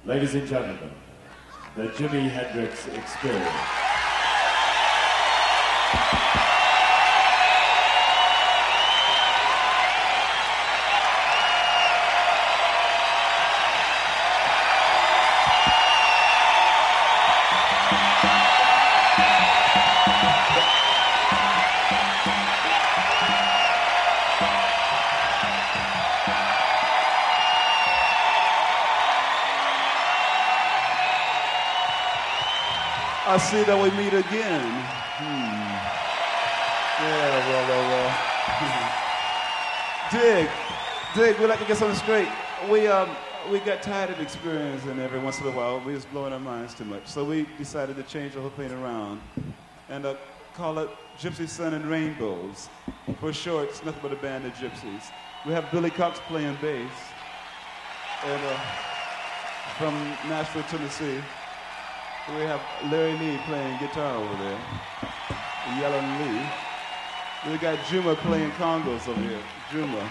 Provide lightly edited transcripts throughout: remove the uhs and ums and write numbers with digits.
Ladies and gentlemen, the Jimi Hendrix Experience. I see that we meet again. Yeah, well. Dig, we like to get something straight. We got tired of experiencing every once in a while. We was blowing our minds too much. So we decided to change the whole thing around and call it Gypsy Sun and Rainbows. For short, it's nothing but a band of gypsies. We have Billy Cox playing bass. And from Nashville, Tennessee. We have Larry Lee playing guitar over there, Yellow Lee. We got Juma playing congos over here, Juma.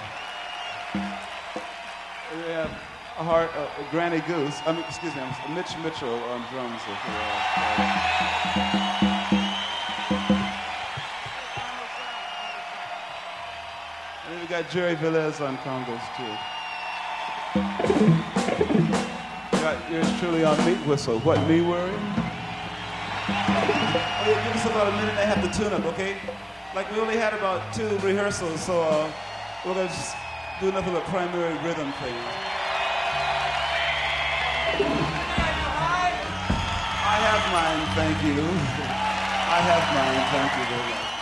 We have Granny Goose, Mitch Mitchell on drums. And then we got Jerry Velez on congos too. Yours truly on Meat Whistle. What, me worry? Okay, give us about a minute and a half to tune up, okay? Like we only had about 2 rehearsals, so we're gonna just do nothing but primary rhythm things. I have mine, thank you. I have mine, thank you very much.